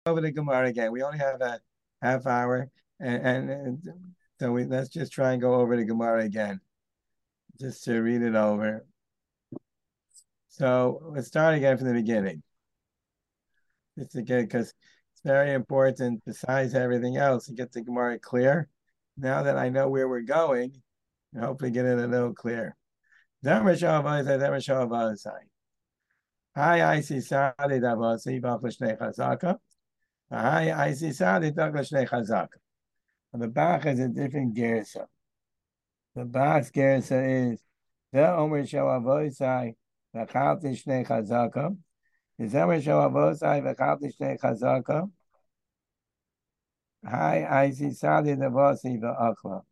over the Gemara again. We only have a half hour, and so let's just try and go over the Gemara again, just to read it over. So let's start again from the beginning, just again because it's very important. Besides everything else, to get the Gemara clear. Now that I know where we're going, and hopefully get it a little clear. Hi, I see Sadi Davasi Bachlashne Chazaka. Hi, I see Sadi Bachlashne Chazaka. The Bach is a different gersa. The Bach's gersa is the Omer Shavavosai Vachalti Shnei Chazaka. Is Omer Shavavosai Vachalti Shnei Chazaka. Hi, I see Sadi Davasi Va'achla.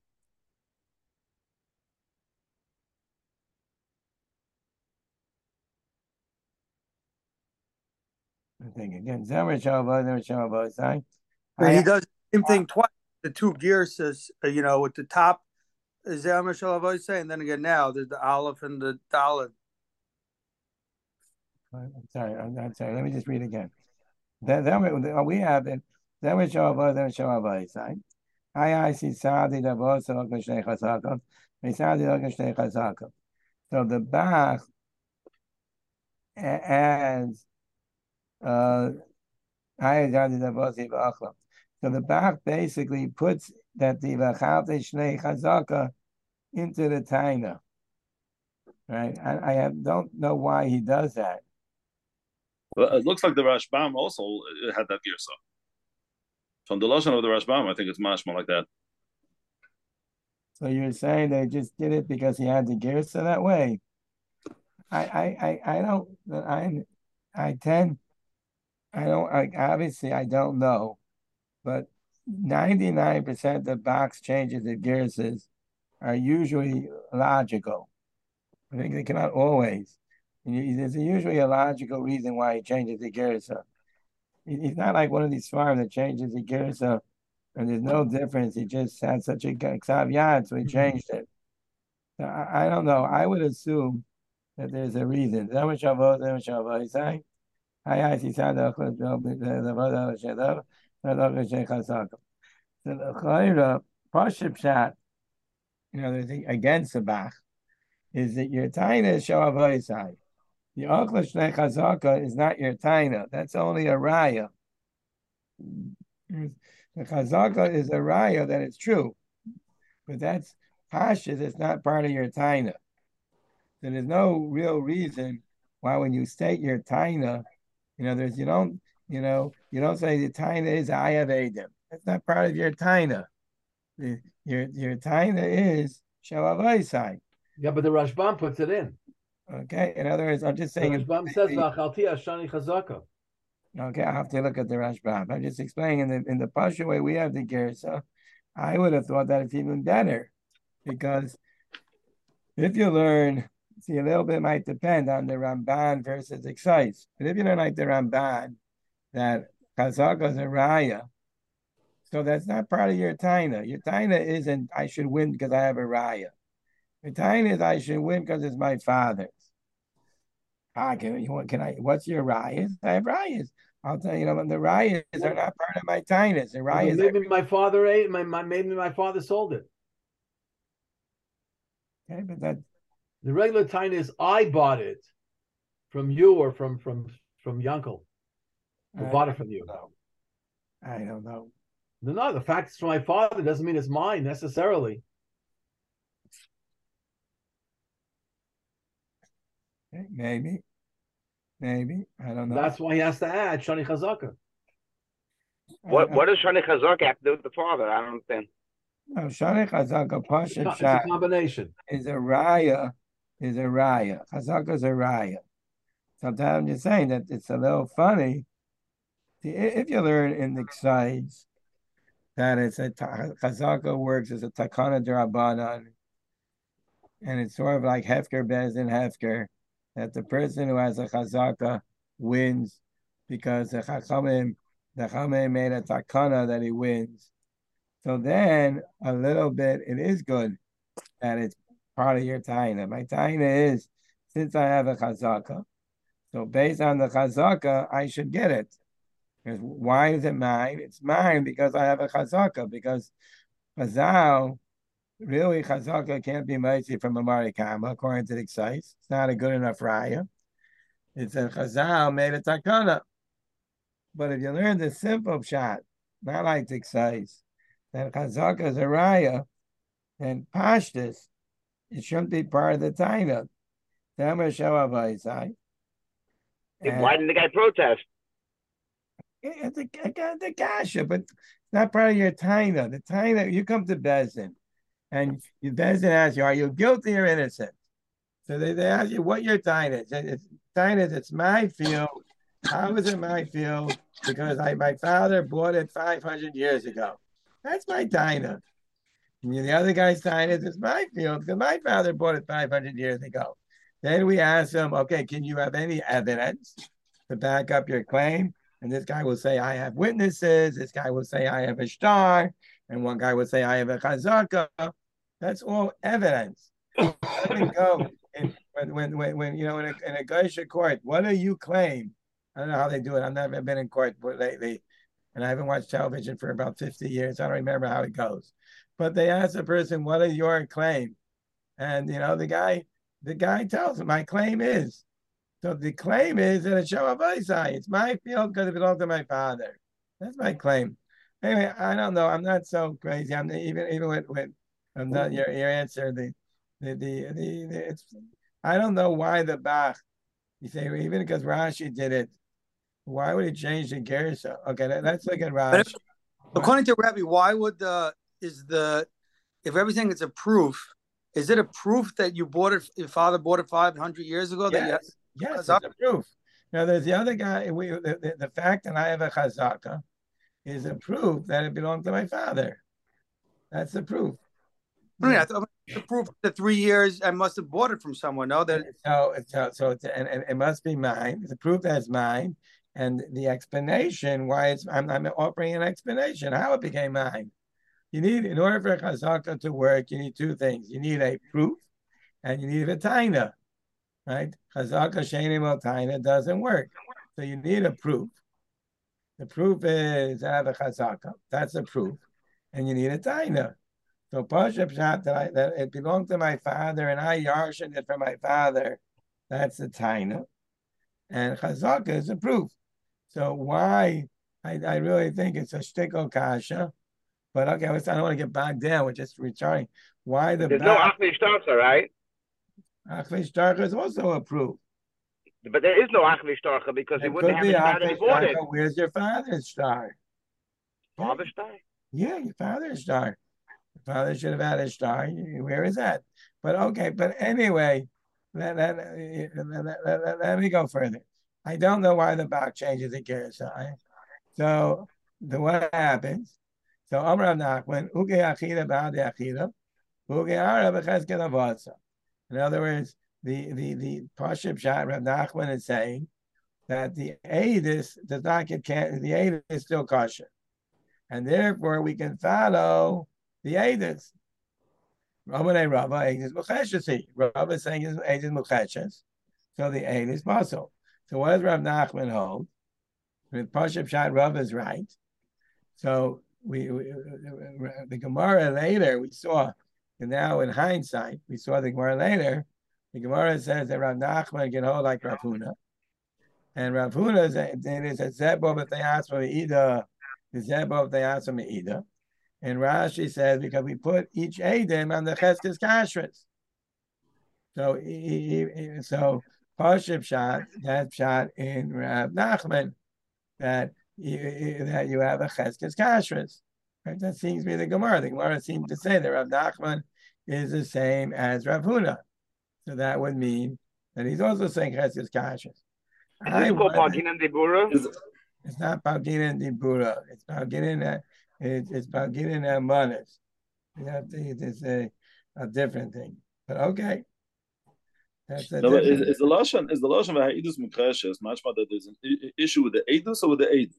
I think again, Zomer Shavavosai. He does the same thing twice. The two gears says, with the top is the Amr Shalavosai, and then again now there's the Aleph and the Dalet. I'm sorry. Let me just read again. Then we have it. Zomer Shavavosai. I see Sadi Davos Shnei Chazaka. Sadi Shnei Chazaka. So the Bach adds so the Bach basically puts that the Vachalte Shnei Chazaka into the Taina. Right? I don't know why he does that. Well, it looks like the Rashbam also had that girsa. From the Lashon of the Rashbam, I think it's mashma like that. So you're saying they just did it because he had the girsa that way? Obviously I don't know, but 99% of box changes of gears are usually logical. I think they cannot always. There's usually a logical reason why he changes the gears. He's not like one of these farms that changes the gears and there's no difference. He just had such a caveat, so he changed it. So I don't know. I would assume that there's a reason. So the Pashib shot, the thing against the Bach is that your taina is Shavavosai. The Ochla Shnei Chazaka is not your taina. That's only a raya. The Chazaka is a raya that it's true, but that's Pashas. It's not part of your taina. So there's no real reason why when you state your taina, you don't say the taina is I have Adam. That's not part of your taina. Your taina is Shavavosai. Yeah, but the Rashbam puts it in. Okay. In other words, I'm just saying. The Rashbam says V'achalti Ashani Chazaka. Okay, I have to look at the Rashbam. I'm just explaining in the Pasha way we have the Gersa. I would have thought that it's even better because if you learn, see, a little bit might depend on the Ramban versus Excites. But if you learn like the Ramban, that Chazaka is a Raya, so that's not part of your Taina. Your Taina isn't I should win because I have a Raya. Your Taina is I should win because it's my father's. What's your Rayas? I have Rayas. I'll tell you, the Rayas are not part of my Tainas. The Rayas maybe my father ate maybe my father sold it. Okay, but that the regular Taina is I bought it from you or from Yankel. Who bought it from you? I don't know. No, the fact it's from my father doesn't mean it's mine necessarily. Okay, maybe. I don't know. That's why he has to add Shani Chazaka. What does Shani Chazaka have to do with the father? I don't understand. No, Shani Chazaka, Pasha It's a combination. Is a raya. Chazaka is a raya. Sometimes I'm just saying that it's a little funny. If you learn in the sides that it's a Chazaka works as a takana d'Rabbanan, and it's sort of like Hefker Bezin Hefker, that the person who has a Chazaka wins because the Chachamim made a takana that he wins. So then a little bit, it is good that it's part of your taina. My taina is, since I have a Chazaka, so based on the Chazaka, I should get it. Why is it mine? It's mine because I have a chazaka, because Chazal, really chazaka can't be mighty from a marikama, according to the Ksais. It's not a good enough raya. It's a Chazal made a takana. But if you learn the simple shot, not like the Ksais, then chazaka is a raya, then pashtus, it shouldn't be part of the taina. Why didn't the guy protest? The kasha, but it's not part of your taina. The taina, you come to Bezdin, and Bezdin asks you, are you guilty or innocent? So they ask you what your taina is. It's my field. How is it my field? Because my father bought it 500 years ago. That's my taina. And the other guy's taina is it's my field because my father bought it 500 years ago. Then we ask him, okay, can you have any evidence to back up your claim? And this guy will say, I have witnesses. This guy will say, I have a star. And one guy will say, I have a chazaka. That's all evidence. It doesn't go when you know in a Geisha court, what do you claim? I don't know how they do it. I've never been in court lately, and I haven't watched television for about 50 years. I don't remember how it goes. But they ask the person, what is your claim? And you know, the guy tells him, my claim is. So the claim is that it's Shavavaisai. It's my field because it belongs to my father. That's my claim. Anyway, I don't know. I'm not so crazy. I'm even with I'm not your answer. It's I don't know why the Bach. You say even because Rashi did it, why would he change the Gersa? Okay, let's look at Rashi. But according to Rabbi, why would if everything is a proof, is it a proof that you bought it? Your father bought it 500 years ago. Yes, it's a proof. Now there's the other guy. The fact that I have a chazaka is a proof that it belonged to my father. That's the proof. I thought the proof that 3 years I must have bought it from someone. No, that so and it must be mine. It's a proof that it's mine, and the explanation why I'm offering an explanation how it became mine. You need, in order for a chazaka to work, you need two things. You need a proof, and you need a taina, right? Chazaka sheni mo taina doesn't work, so you need a proof. The proof is I have a chazaka. That's a proof, and you need a taina. So Pashup Pshat that it belonged to my father and I yarshin it from my father. That's the taina, and chazaka is a proof. So why? I really think it's a shtickle kasha. But okay, I don't want to get bogged down with just returning. Why There's no Achli Shtarcha, right? Achli Shtarcha is also a proof. But there is no Achli Shtarcha because he wouldn't have a star that he bought it. Where's your father's star? Father's star? Yeah, your father's star. Your father should have had a star. Where is that? But okay, but anyway, let me go further. I don't know why the Bach changes the Gerasai. So what happens? So Amar Nachman, Uge Achida Ba'ad Achida, Uge Ara B'Cheskel Avasa. In other words, the Pashup Pshat Rav Nachman is saying that the Eidus does not get the Eidus is still kosher, and therefore we can follow the Eidus. Rabbanei Rabba Eidus Mucheshesi. Rabba is saying Eidus Mucheshes, so the Eidus muscle. So what does Rav Nachman hold? With Pashup Pshat, Rabba is right. So the Gemara later we saw, and now in hindsight we saw the Gemara later. The Gemara says that Rav Nachman can hold like Rav Huna, and Rav Huna is a zebo if they ask for Ida, the zebo if they ask for Ida, and Rashi says because we put each Eidim on the Cheskes Kashrus. So Pashup Pshat, that Pshat in Rav Nachman that you have a Cheskes Kashrus. Right? That seems to be the Gemara. The Gemara seems to say that Rav Nachman is the same as Rav Huna. So that would mean that he's also saying Cheskes Kashrus. Is this called Palgin Dibura? It's not Palgin Dibura. It's Palgin it's Palgin Manas. It's a different thing. But okay. Is the lashon v'ha'idus mukreshes mashma that there's an issue with the eidus or with the eid?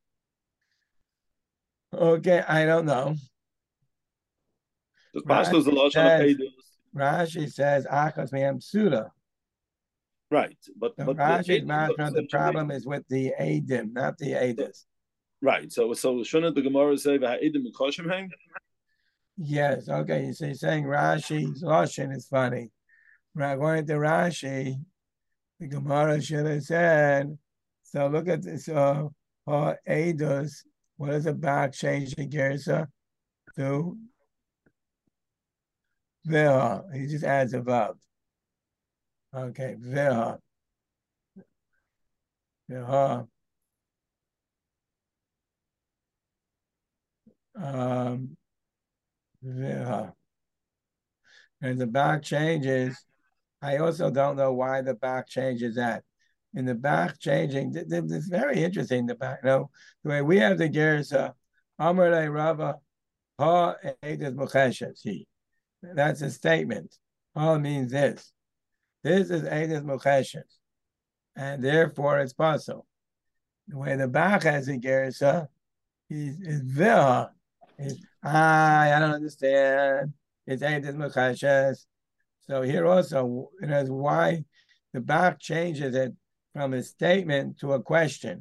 Okay, I don't know. Rashi the lashon of eidus. Rashi says achas me'am psuda. Right, but Rashi's mashma the problem is with the eidim, not the eidus. Right. So shouldn't the Gemara say v'ha'idim mukashim hang? Yes, okay. So you're saying Rashi's Lashon is funny. According to Rashi, the Gemara should have said, so look at this, Eidos, what does the back change the Gersa to? Veha. He just adds a vav. Okay, Veha. Veha. Veha. And the back changes. I also don't know why the back changes that. In the back changing, it's very interesting. The back, the way we have the Gersa, Amar le Rava, Ha Eidos Mukeshes. That's a statement. Ha means this. This is Eidos Mukeshes, and therefore it's possible. The way the back has a Gersa, is Veha. I don't understand. It's Eidos Mukeshes. So here also, why the back changes it from a statement to a question,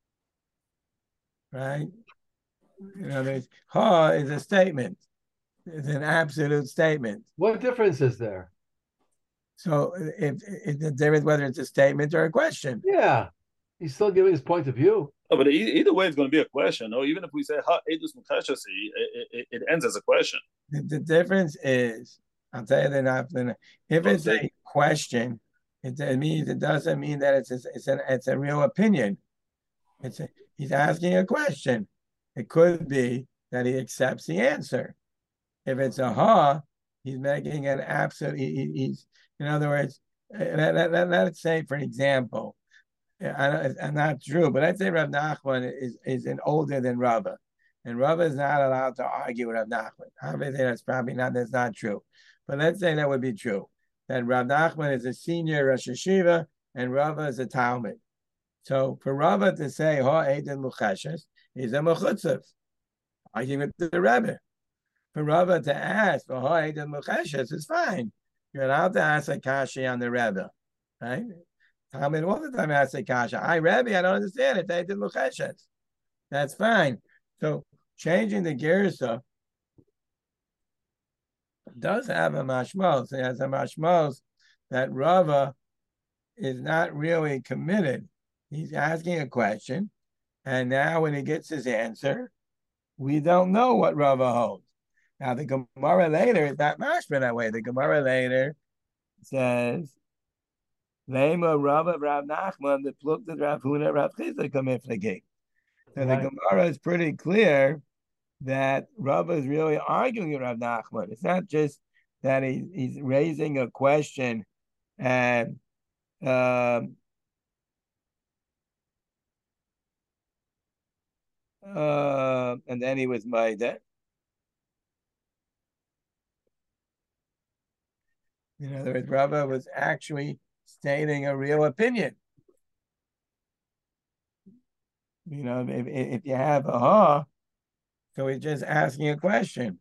right? There's ha is a statement. It's an absolute statement. What difference is there? So if the difference whether it's a statement or a question. Yeah, he's still giving his point of view. Oh, but either way, it's going to be a question. Or even if we say ha edus mukashasi, it ends as a question. The difference is, I'll tell you that if it's a question, it doesn't mean that it's a real opinion. He's asking a question. It could be that he accepts the answer. If it's a ha, he's making an absolute. He's in other words. Let's say, for example, I'm not true, but let's say Rav Nachman is an older than Rava, and Rava is not allowed to argue with Rav Nachman. Obviously, that's not true. But let's say that would be true. That Rav Nachman is a senior Rosh Hashiva and Rava is a Talmud. So for Rava to say Ha Eidim Mukeshes is a Mechutzav, arguing with the Rebbe. For Rava to ask for Ha Eidim Mukeshes is fine. You're allowed to ask a kashi on the Rebbe, right? Talmud all the time asks a kasha. Rebbe, I don't understand it. Eidim Mukeshes. That's fine. So changing the Gersa does have a mashmos. It has a mashmos that Rava is not really committed. He's asking a question, and now when he gets his answer, we don't know what Rava holds. Now the Gemara later is not mashma that way. The Gemara later says, "Lema Rava Rav Nachman the plukta Rav Huna Rav Chizda kamiflegi." So the Gemara is pretty clear that Rava is really arguing with Rav Nachman. It's not just that he's raising a question and then he was made it. In other words, Rava was actually stating a real opinion. If you have a ha, so he's just asking a question.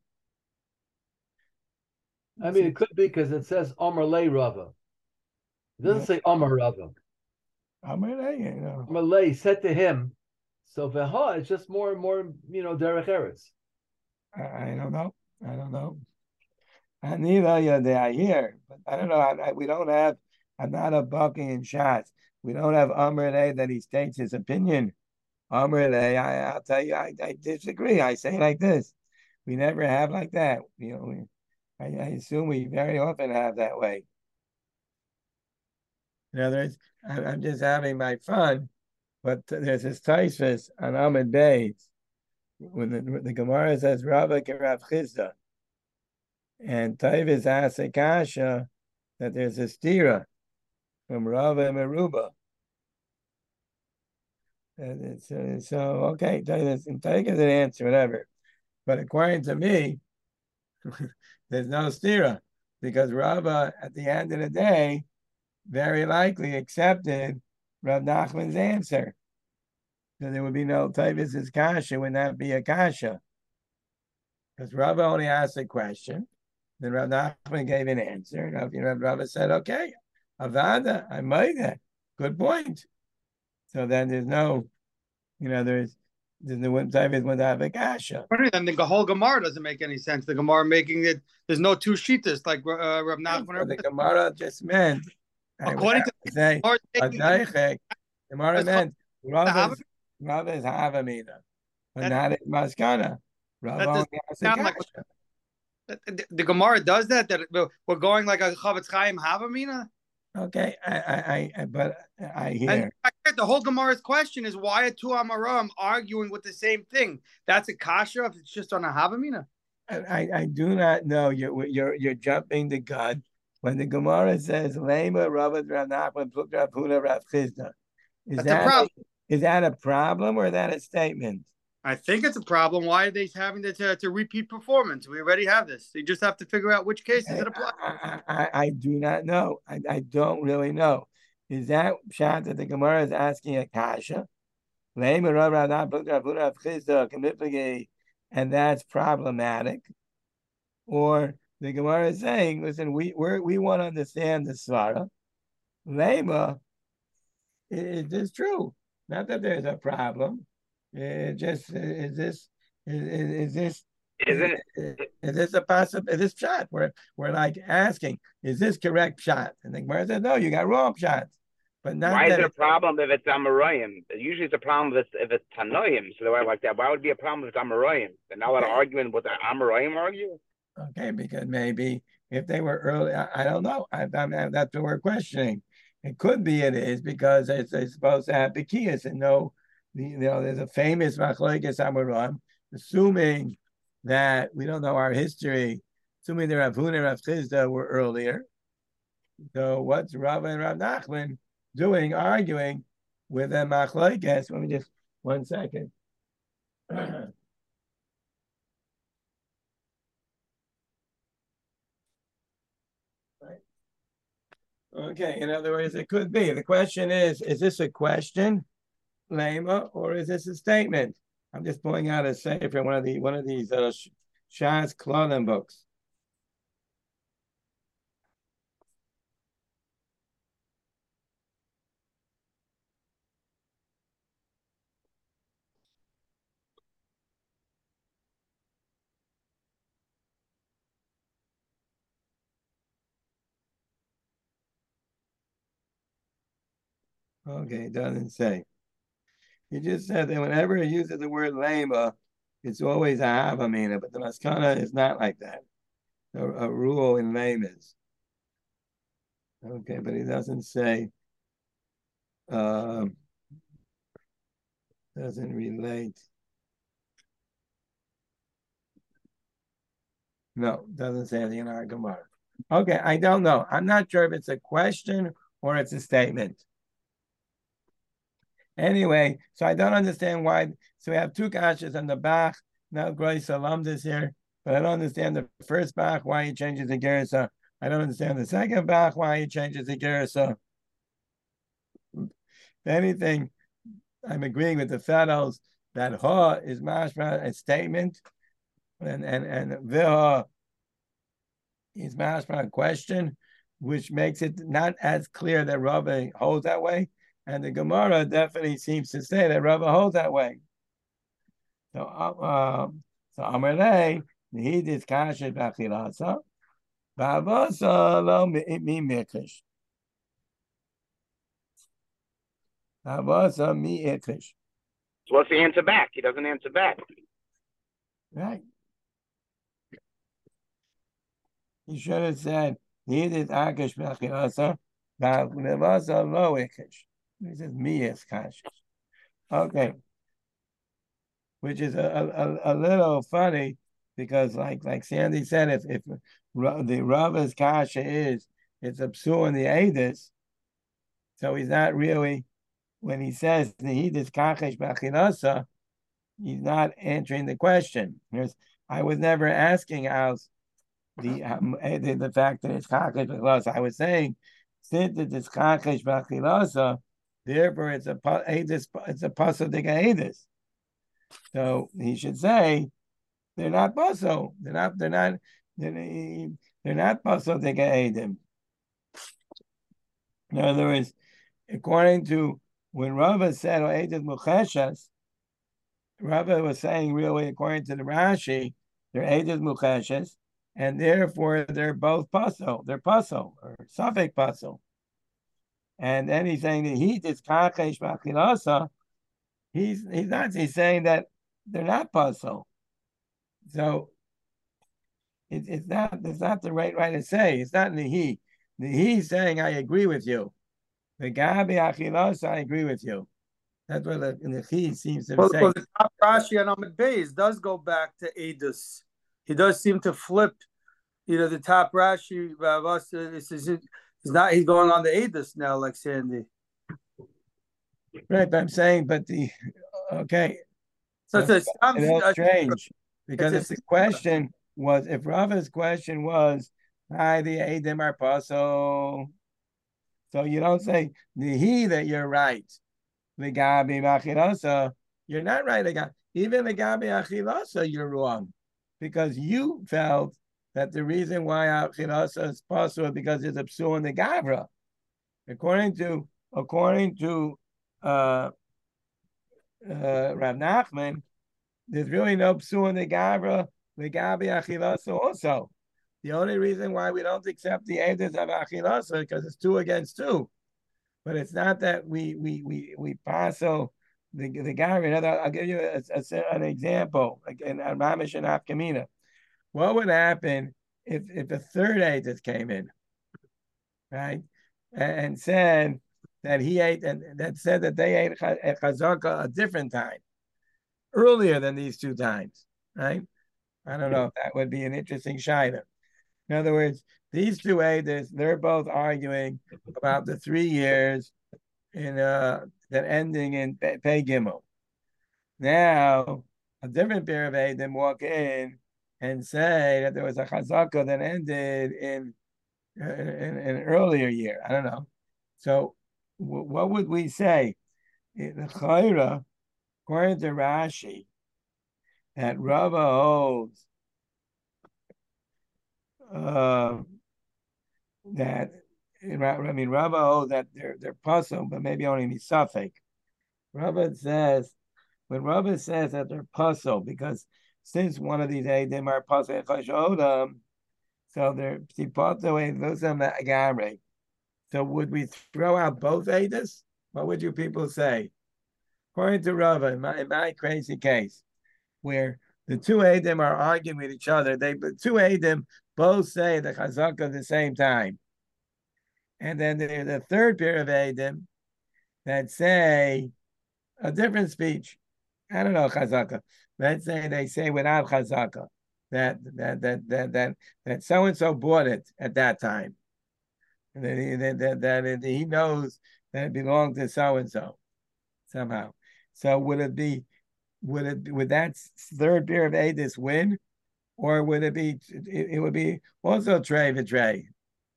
I mean, it could be because it says Amar Le Rava. It doesn't say Amar Rava. Amar Le, Amar Le said to him. So Veha is just more and more, Derech Eretz. I don't know. And neither they are here, but I don't know. We don't have. I'm not a bucking in shots. We don't have Amar Le that he states his opinion. Amar Le, I'll tell you, I disagree. I say like this. We never have like that. I assume we very often have that way. In other words, I'm just having my fun, but there's this Taisvis on Amud Beis when the Gemara says Rava Rav Chizda, and Taisvis asks a kasha that there's a stira from Rava and Meruba. And so okay, take as an answer, whatever. But according to me, there's no stira because Rava, at the end of the day, very likely accepted Rav Nachman's answer. So there would be no Tavis's kasha, would not be a kasha. Because Rava only asked a question, then Rav Nachman gave an answer. And Rava said, okay, Avada, I made that. Good point. So then there's no, then the Tavis would have a kasha. Then the whole Gemara doesn't make any sense. The Gemara making it, there's no two shitas like Rav Nachman. The Gemara just meant, According to say, the Gemara meant Rav is Havamina, but not in Maskana. Rav only has a kasha. The Gemara does that we're going like a Chavetz Chaim Havamina. Okay, but I hear. And the whole Gemara's question is why are two Amoraim arguing with the same thing? That's a kasha if it's just on a Havamina. I do not know. You're jumping the gun when the Gemara says Lema Rav Rav Nachman Rav Huna Rav Chizda. Is that a problem or is that a statement? I think it's a problem. Why are they having to repeat performance? We already have this. You just have to figure out which cases it applies. I do not know. I don't really know. Is that shot that the Gemara is asking a kasha? And that's problematic. Or the Gemara is saying, listen, we want to understand the svara. Lema, is this true? Not that there's a problem. Is this a possible? Is this shot? We're like asking, is this correct shot? And the Gemara said, no, you got wrong shots. But not. Why is it a problem if it's Amoraim? Usually it's a problem if it's Tanoim. So why like that? Why would it be a problem if it's Amoraim? They're not allowed to argue with the Amoraim argue. Okay, because maybe if they were early, I don't know. That's what we're questioning. It could be it is because they're supposed to have Bekias and no. There's a famous Machlokes Amoraim, assuming that we don't know our history, assuming the Rav Huna and Rav Chizda were earlier. So what's Rav and Rav Nachman doing, arguing with a Machlokes? Let me just 1 second. Okay, in other words, it could be. The question is this a question? Lema, or is this a statement? I'm just pulling out a sefer, one of these Shas Klodim books. Okay, it doesn't say. He just said that whenever he uses the word lema, it's always a havamina, but the maskana is not like that. A rule in lemas. Okay, but he doesn't say, doesn't relate. No, doesn't say anything in our Gemara. Okay, I don't know. I'm not sure if it's a question or it's a statement. Anyway, so I don't understand why. So we have two kashas on the Bach. Now Grois Salamdas here, but I don't understand the first Bach, why he changes the Gerasa. I don't understand the second Bach, why he changes the Gerasa. If anything, I'm agreeing with the fellows that Ha is mashma a statement, and Viha is mashma a question, which makes it not as clear that Rabbi holds that way. And the Gemara definitely seems to say that Rabbi holds that way. So Amarle, he did kasha b'achilasa, b'avasa lo mi mikish. B'avasa mi ikish. So what's the answer back? He doesn't answer back. Right. He should have said, he did akish b'achilasa, b'avasa lo ikish. He says miyas kasha. Okay. Which is a little funny because like Sandy said, if the Rava's kasha is it's a psul in the Edis, so he's not really, when he says Nehidis kachesh b'achilasa, he's not answering the question. I was never asking Al's the fact that it's kachesh b'achilasa. I was saying since it's kachesh b'achilasa, therefore it's a Edis, it's a pasuk de Edis. So he should say they're not paso. They're not paso de Edim. In other words, according to when Rava said Edim Mucheshas, Rava was saying really according to the Rashi, they're Eidos Mucheshes, and therefore they're both puzzle. They're puzzle or suffix puzzle. And then he's saying the heat is kachesh b'achilasa. He's not. He's saying that they're not puzzle. So it's not the right to say. It's not in the he. The he's saying I agree with you. The gabi achilasa I agree with you. That's what the he seems to say. Well, the top Rashi on Amud Beis does go back to Eidos. He does seem to flip. The top Rashi is not. He's going on the Eidos now, like Sandy. Right, but I'm saying, okay. So it's strange because if the question was, if Rava's question was, "Hi, the Eidim are puzzle," so you don't say the he that you're right. The Gabi Achilasa, you're not right again. Even the Gabi Achilasa, you're wrong, because you felt that the reason why Achilasa is possible because it's a psul in the Gavra. According to Rav Nachman, there's really no psul in the Gavra, the Gabi Achilasa also. The only reason why we don't accept the Eidos of Achilasa because it's 2 against 2. But it's not that we paso the Gavra. I'll give you an example, again, Mamish and Afkamina. What would happen if a third Eidos came in, right, and said that he ate, and that said that they ate chazaka a different time, earlier than these 2 times, right? I don't know if that would be an interesting shaila. In other words, these 2 Eidos, they're both arguing about the 3 years in that ending in Pei Gimel. Now, a different pair of Eidim walk in and say that there was a chazaka that ended in an earlier year. I don't know. So, what would we say? The Chayra, according to Rashi, that Rava holds that Rava holds that they're puzzle, but maybe only misafek. Rava says that they're puzzle because since one of these Eidim are puzzle chashodam, so they're tipoto edusam agare. So would we throw out both Eidos? What would you people say? According to Rava, in my crazy case, where the 2 Eidim are arguing with each other, the 2 Eidim both say the chazaka at the same time. And then there's a third pair of Eidim that say a different speech. I don't know chazaka. Let's say they say without chazaka that so and so bought it at that time, and that he knows that it belonged to so and so somehow. So would that third pair of Eidos win, or would it be? It would be also Trey V'Trey.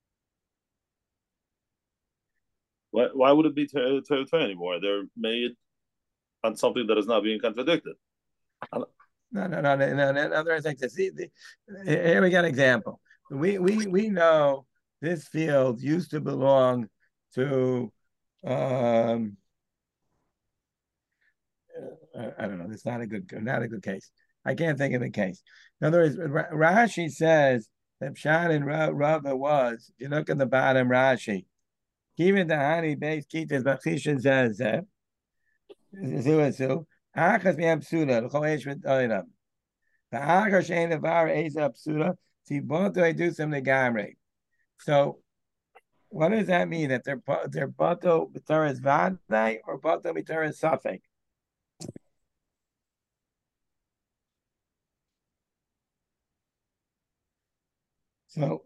Why would it be Trey anymore? They're made on something that is not being contradicted. No. In other words, like this. Here we got an example. We know this field used to belong to I don't know. It's not a good case. I can't think of a case. In other words, Rashi says that Pshat and Rava was. If you look at the bottom, Rashi, even the Hani base Kitas Bachishan says that. Achas mi'am psuda, l'choesh v'toinam. The achas she'en avar eza psuda, tiboto edusam negamre. So, what does that mean? That they're boto b'teres vadai or boto b'teres safek? So,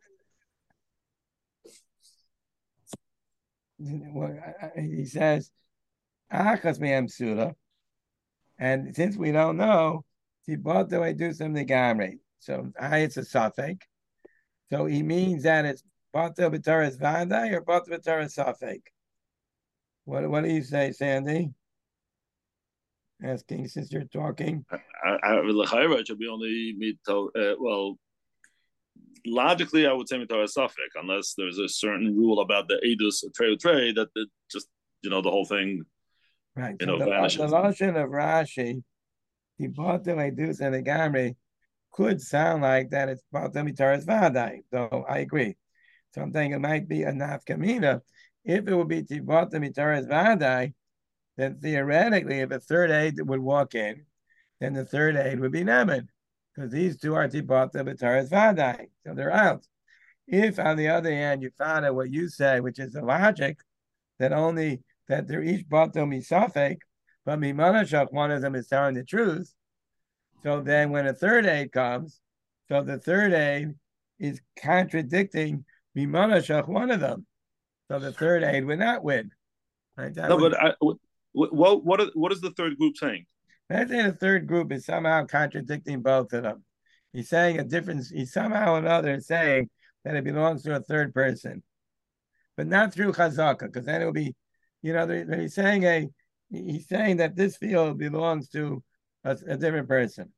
he says, achas mi'am psuda. And since we don't know, tiboto edusam negamre. So, it's a safek. So he means that it's Bata B'Taras Vadai or Bata B'Taras Safek. What do you say, Sandy? Asking since you're talking. It should be only well, logically, I would say Mitaras Safek, unless there's a certain rule about the Eidos Trey that just the whole thing, right. vanishes. The lashon of Rashi Tibotel Edus and the Gamri could sound like that it's Batel Mitaras Vadai. So I agree. So I'm thinking it might be a nafkamina. If it would be Tibotel Mitaras Vadai, then theoretically, if a third aid would walk in, then the third aid would be Neman, because these two are Tibotel Mitaras Vadai. So they're out. If, on the other hand, you found out what you say, which is the logic, that only that they're each batel misafek, but mimanashach, one of them is telling the truth. So then when a third aid comes, so the third aid is contradicting mimanashach, one of them. So the third aid would not win. Right? No, but what is the third group saying? Let's say the third group is somehow contradicting both of them. He's saying a difference. He's somehow or another saying that it belongs to a third person, but not through chazaka, because then it will be, he's saying that this field belongs to a different person.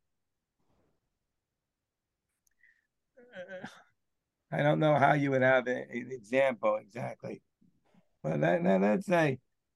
I don't know how you would have an example exactly, but let's say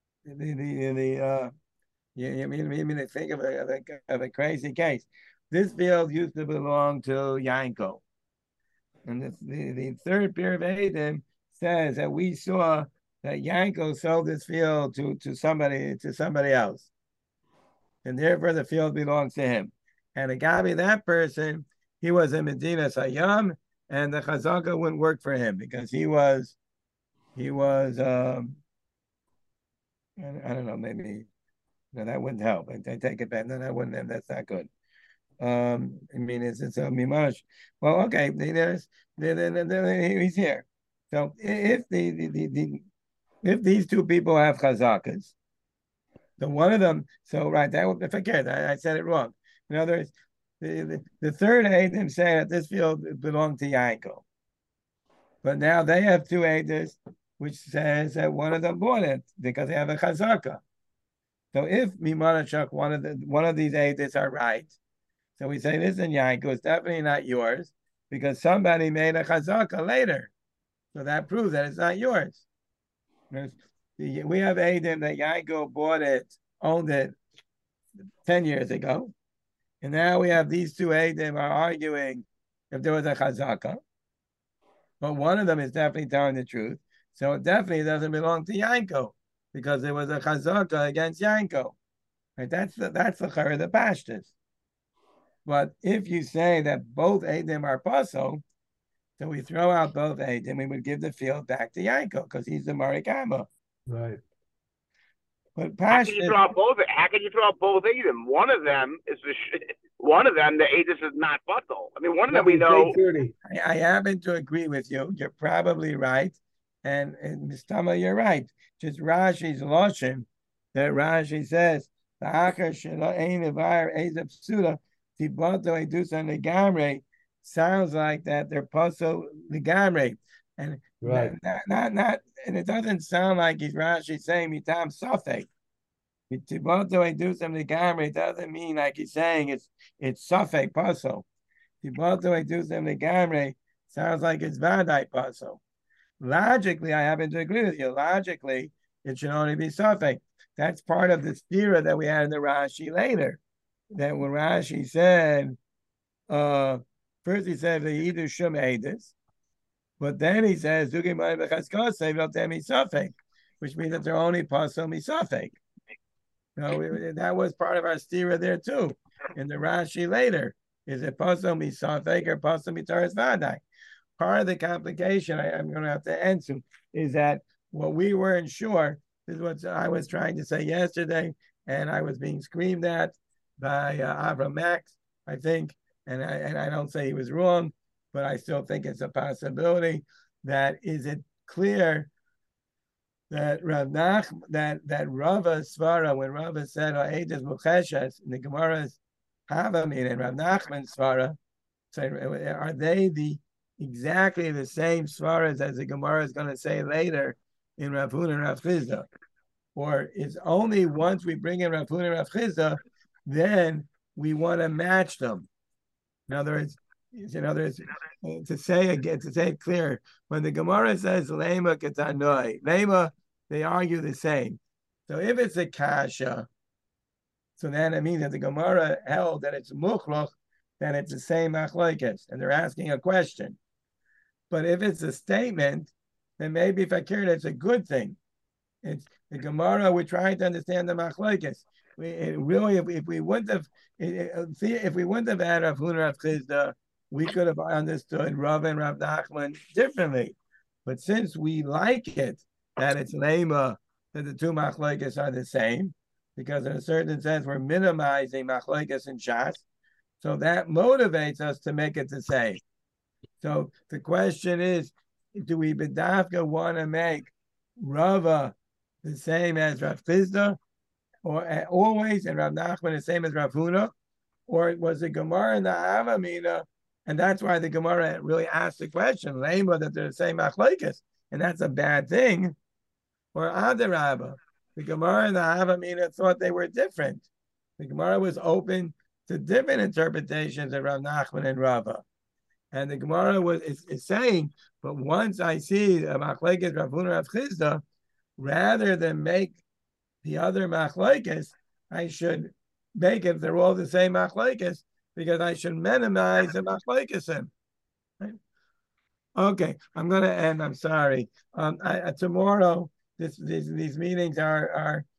you mean to think of a crazy case. This field used to belong to Yanko. And the third pair of Adam says that we saw that Yanko sold this field to somebody else. And therefore the field belongs to him. And Agabi, that person, he was in Medina Sayyam, and the Chazaka wouldn't work for him because he was I don't know, maybe that wouldn't help. I take it back. No, that wouldn't. That's not good. I mean, it's a mimash. Well, okay, he's here. So if if these two people have chazakas, so one of them, so right, that would, forget, I said it wrong. In other words, the third Adam saying that this field belonged to Yanko, but now they have two Adams which says that one of them bought it because they have a chazaka. So if mimanashak, one of these Adams are right. So we say this in Yanko, it's definitely not yours because somebody made a chazaka later. So that proves that it's not yours. We have Adam that Yanko bought it, owned it 10 years ago. And now we have these two Adam are arguing if there was a chazaka. But one of them is definitely telling the truth. So it definitely doesn't belong to Yanko because there was a chazaka against Yanko. Right? That's the chayr of the pashtus. But if you say that both Adam are pasul, so we throw out both Adam, we would give the field back to Yanko because he's the Marikama. Right. But how can you throw out both? How can you throw out both Adam? One of them is the Adis is not pasul. I mean, one of them we know. I happen to agree with you. You're probably right, and Mistama, you're right. Just Rashi's lotion that Rashi says the Achar Shelo Ein Ivar Ezep Psuda Tiboto Edusa Negamre sounds like that they're pasul Negamre, and right. Not, and it doesn't sound like he's Rashi saying mitam safek. Tiboto Edusa Negamre doesn't mean like he's saying it's safek pasul. Tiboto Edusa Negamre sounds like it's vadai pasul. Logically, I happen to agree with you. Logically, it should only be safek. That's part of the stira that we had in the Rashi later. That when Rashi said, first he said the Yidu Shum Edis, but then he says which means that they're only pasul misafek. That was part of our stira there too. In the Rashi later, is it pasul misafek or pasul mitaras vadai? Part of the complication I'm going to have to answer is that what we weren't sure. This is what I was trying to say yesterday, and I was being screamed at by Avram Max, I think, and I don't say he was wrong, but I still think it's a possibility. That is it clear that that Rava Svara, when Rava said Eidas Mucheshes in the Gemara's Havamin and Rav Nachman Svara, so are they exactly the same Svaras as the Gemara is going to say later in Rav Huna and Rav Chizda? Or it's only once we bring in Rav Huna and Rav Chizda, then we want to match them. In other words, to say it clear, when the Gemara says Lema Ketanoi, Lema, they argue the same. So if it's a kasha, So then it means that the Gemara held that it's muchloch, then it's the same machlokes, and they're asking a question. But if it's a statement, then maybe fakir, it's a good thing. It's the Gemara. We're trying to understand the machlokes. Really, if we wouldn't have, if we wouldn't have had Rav Huna, Rav Chisda, we could have understood Rav and Rav Nachman differently. But since we like it, that it's lema, that the two machlokes are the same, because in a certain sense we're minimizing machlokes and shas, so that motivates us to make it the same. So the question is, do we bedafka want to make Rava the same as Rav Chisda, or always, and Rav Nachman the same as Rav Huna, or was the Gemara in the Avamina, and that's why the Gemara really asked the question, lema, that they're the same machlokes, and that's a bad thing, or Adarabba, the Gemara and the Avamina thought they were different. The Gemara was open to different interpretations of Rav Nachman and Rava. And the Gemara is saying, but once I see a machlokes Rav Huna, Rav Chisda, rather than make the other machlokes, I should make it, they're all the same machlokes, because I should minimize the machlokes. Right? Okay, I'm going to end. I'm sorry. Tomorrow, these meetings are